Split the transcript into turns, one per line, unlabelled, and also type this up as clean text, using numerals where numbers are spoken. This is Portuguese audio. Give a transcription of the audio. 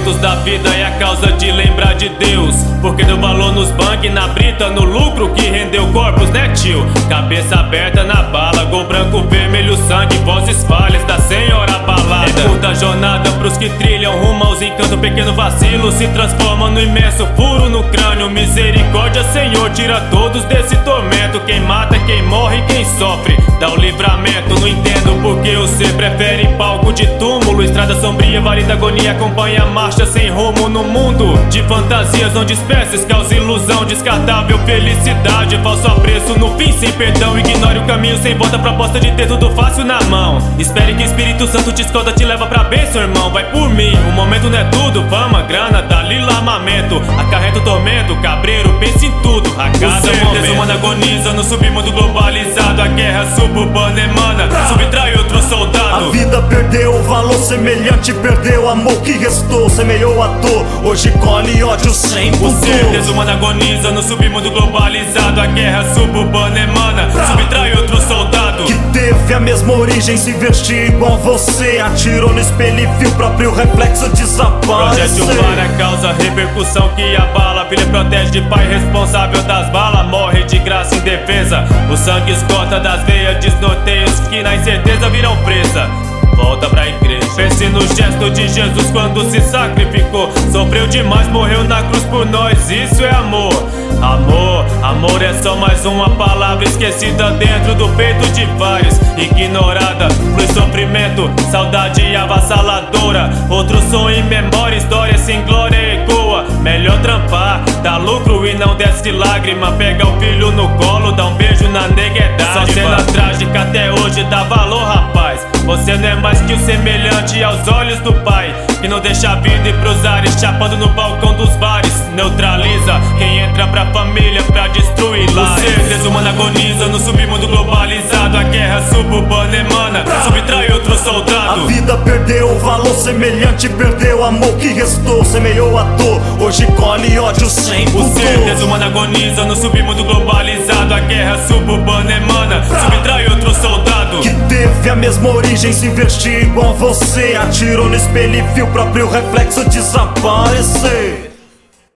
momentos da vida é a causa de lembrar de Deus, porque deu valor nos banques, na brita, no lucro que rendeu corpos, né tio? Cabeça aberta na bala, gol branco, vermelho, sangue, vozes falhas da senhora balada. É curta jornada pros que trilham rumo aos encantos, pequeno vacilo se transforma no imenso furo no crânio. Misericórdia, Senhor, tira todos desse tormento. Quem mata, quem morre, quem sofre, dá o livramento. Não entendo porque você prefere palco de túmulo, estrada sombria, vale da agonia, acompanha a marcha sem rumo no mundo de fantasias onde espécies causa ilusão descartável, felicidade, falso apreço no fim sem perdão. Ignore o caminho sem volta, proposta de ter tudo fácil na mão. Espere que o Espírito Santo te escolta, te leva pra bênção, irmão. Vai por mim, o momento não é tudo, fama, grana, dalila, armamento, acarreta o tormento, cabreiro, pensa em tudo, a cada momento. Humano agoniza no submundo globalizado, a guerra suburbana emana, subtrai outro soldado.
A vida perdeu o valor semelhante, perdeu o amor que restou, semeou a dor, hoje colhe ódio sem pudor.
O ser desumano agoniza no submundo globalizado, a guerra suburbana emana, subtrai outro soldado.
Que teve a mesma origem, se vestir igual você, atirou no espelho e viu o próprio reflexo desaparecer.
Projétil para causa repercussão que abala, filha protege de pai responsável das balas, morre de graça em defesa. O sangue esgota das veias, desnorteia os que na incerteza viram presa. Volta pra igreja, pense no gesto de Jesus quando se sacrificou, sofreu demais, morreu na cruz por nós, isso é amor. Amor, amor é só mais uma palavra esquecida dentro do peito de vários, ignorada, flui sofrimento, saudade avassaladora, outro sonho em memória, história sem glória ecoa. Melhor trampar, dá lucro e não desce lágrima, pega o filho no colo, dá um beijo na neguedade. Só cena trágica até hoje dá valor, rapaz. Você não é mais que o semelhante aos olhos do pai, que não deixa a vida ir pros ares, chapando no balcão dos bares. Neutraliza quem entra pra família pra destruir lá. O ser desumano agoniza no submundo globalizado, a guerra suburbana emana, subtrai outro soldado.
A vida perdeu o valor semelhante, perdeu o amor que restou, semeou a dor, hoje colhe ódio sem pudor.
O ser desumano agoniza no submundo globalizado, a guerra suburbana emana, subtrai outro soldado.
Que teve a mesma origem, se vestir igual você, atirou no espelho e viu o próprio reflexo desaparecer.